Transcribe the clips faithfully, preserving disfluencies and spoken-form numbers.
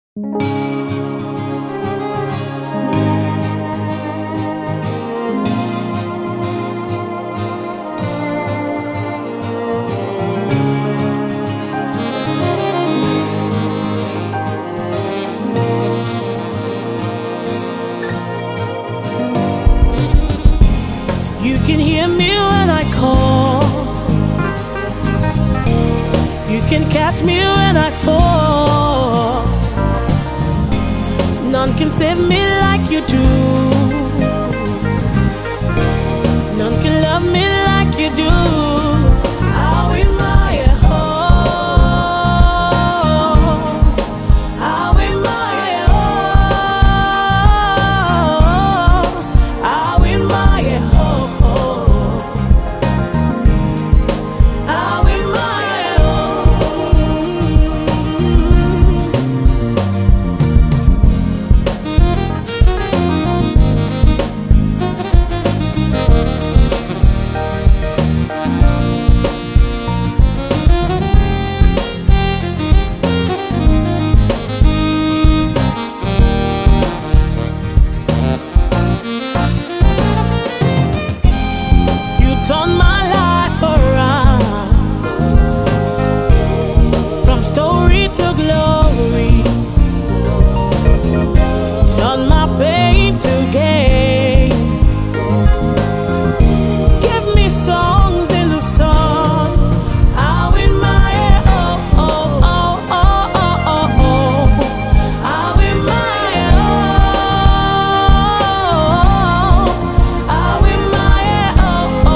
You can hear me when I call. You can catch me when I fall. None can save me like you do. None can love me like you do. How am I at home? How am I at home? How am I at home? How am I at Turn my life around, from story to glory. Turn my pain to gain. Give me songs in the storms. How in my head, oh, oh, oh, oh, oh, oh, oh. How in my head, oh, how in my head, oh, oh.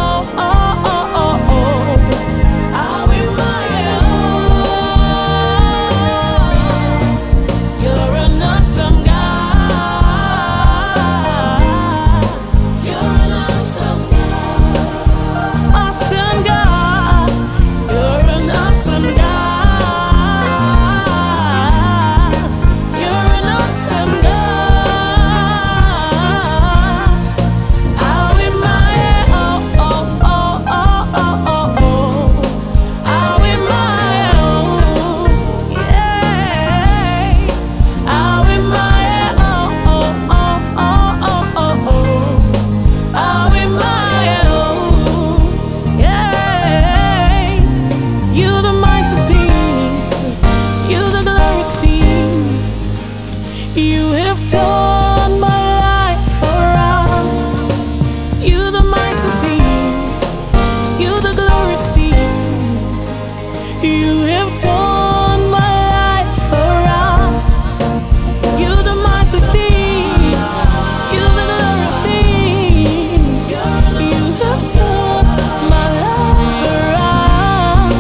You have turned my life around. You the mighty thing, you the glorious thing. You have turned my life around. You the mighty thing, you the glorious thing. You have turned my life around.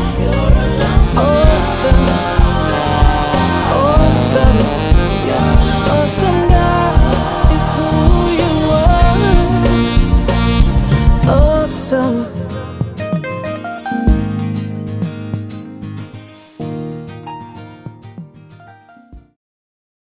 Awesome, awesome. Awesome God is who you are. Awesome.